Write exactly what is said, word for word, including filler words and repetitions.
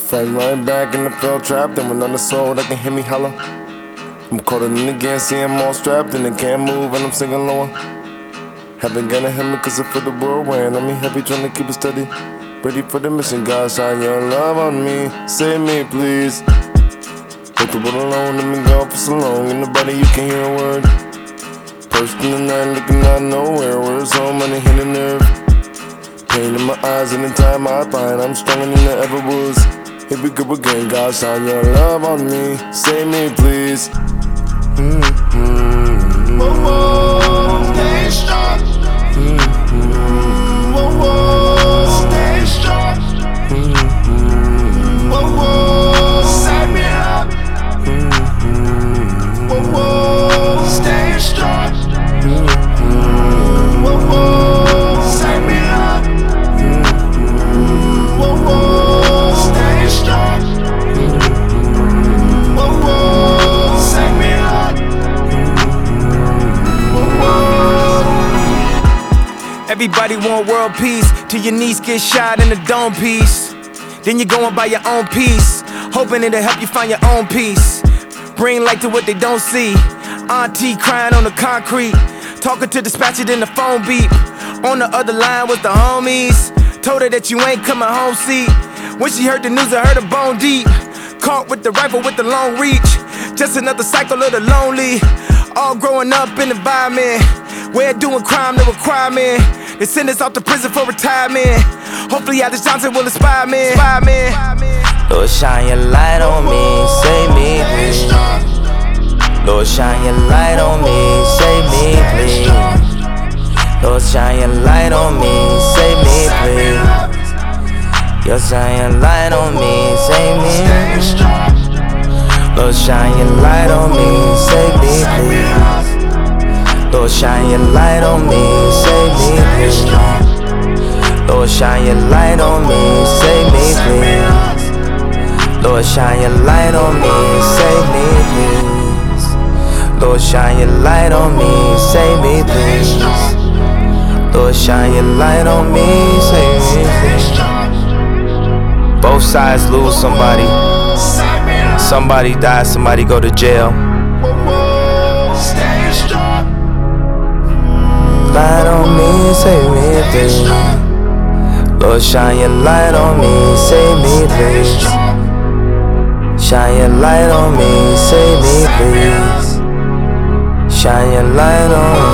Fight right back in the field trap, then with another soul that can hear me holler. I'm colder than again, see I'm all strapped and they can't move and I'm singing lower. Haven't gotta hit me cause I feel the whirlwind. I'm heavy trying to keep it steady. Ready for the mission, God, shine your love on me. Save me, please. Put the world alone, let me go for so long. Ain't nobody you can hear a word. First in the night, looking out of nowhere. Words so many hit the nerve. Pain in my eyes and the time I find I'm stronger than I ever was. Here we go again, God, shine your love on me. Save me, please. Mm-hmm. Whoa, whoa, stay strong. Mm-hmm. Whoa, whoa, stay strong. Mm-hmm. Whoa, whoa, save me up. Mm-hmm. Whoa, whoa, stay strong. Mm-hmm. Whoa, whoa, save me up. Mm-hmm. Whoa, whoa, stay strong. Mm-hmm. Whoa, whoa, save me up. Everybody want world peace, till your niece get shot in the dome piece. Then you go and buy your own piece, hoping it'll help you find your own peace. Bring light to what they don't see. Auntie crying on the concrete, talking to dispatcher, then the phone beep. On the other line was the homies, told her that you ain't coming home, see. When she heard the news, I heard her bone deep. Caught with the rifle with the long reach, just another cycle of the lonely. All growing up in the environment where doing crime no requirement. They send us off to prison for retirement. Hopefully Alice Johnson will inspire me. Inspire me. Lord, shine your light on me, save me, please. Lord, shine your light on me, save me, please. Lord, shine your light on me, save me, please. Lord, shine your light on me, save me. Lord, shine your light on me, save me, please. Lord, shine your light on me, save me, please. Lord, shine your light on me, save me, please. Lord, shine your light on me, save me, please. Lord, shine your light on me, save me, please. Lord, shine your light on me, save me, please. Both sides lose somebody. Somebody die, somebody go to jail. Light on me, save me, please. Lord, shine your light on me, save me, please. Shine your light on me, save me, please. Shine your light on me.